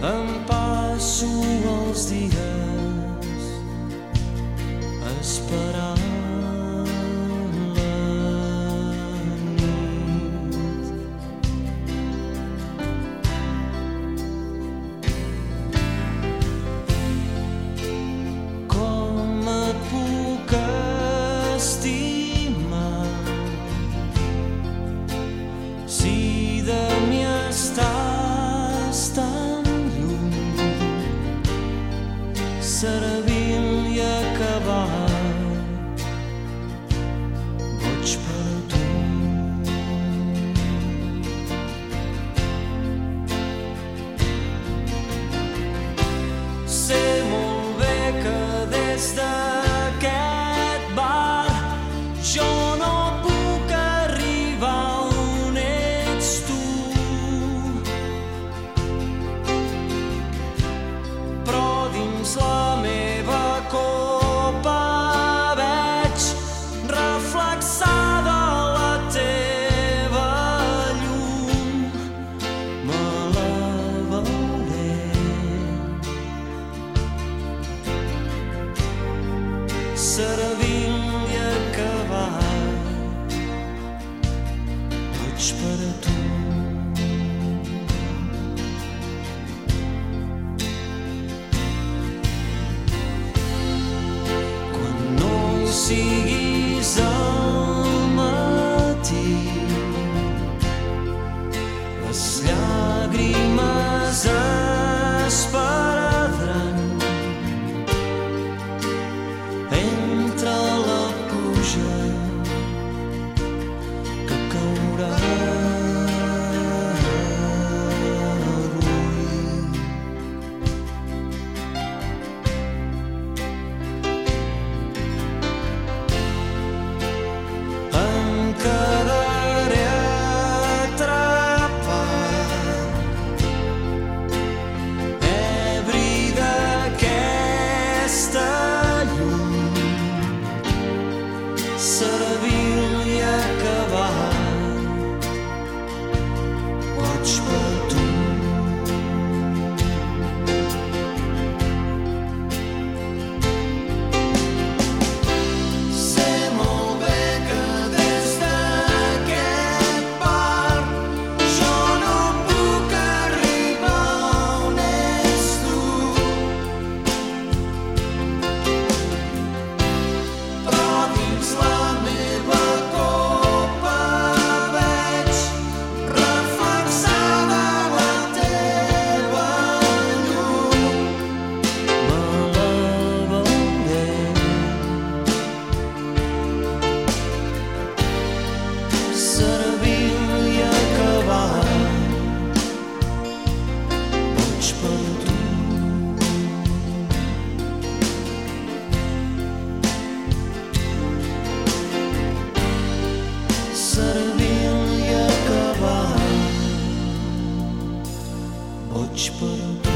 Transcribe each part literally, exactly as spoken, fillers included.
Em passo els dies esperant la nit. Com et puc estimar si de mi estàs tan lluny, servil i acabat, boig per tu. Sé molt bé que des d'aquest bar jo no puc arribar on ets tu, però dins la meva copa veig reflexada la teva llum. Me la veuré, servil i acabat, boig per tu. Quan no hi siguis al matí, les llàgrimes es perdran entre la pluja que caurà avui. Em quedaré atrapat, ebri d'aquesta llum, servil i acabat, boig per tu. Sé molt bé que des d'aquest bar jo no puc arribar on ets tu, però dins la meva copa veig reflexada la teva llum. Me la veuré, servil i acabat, boig per tu. Servil i acabat, boig per tu.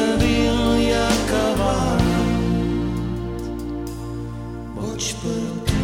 servil i acabat, boig per tu.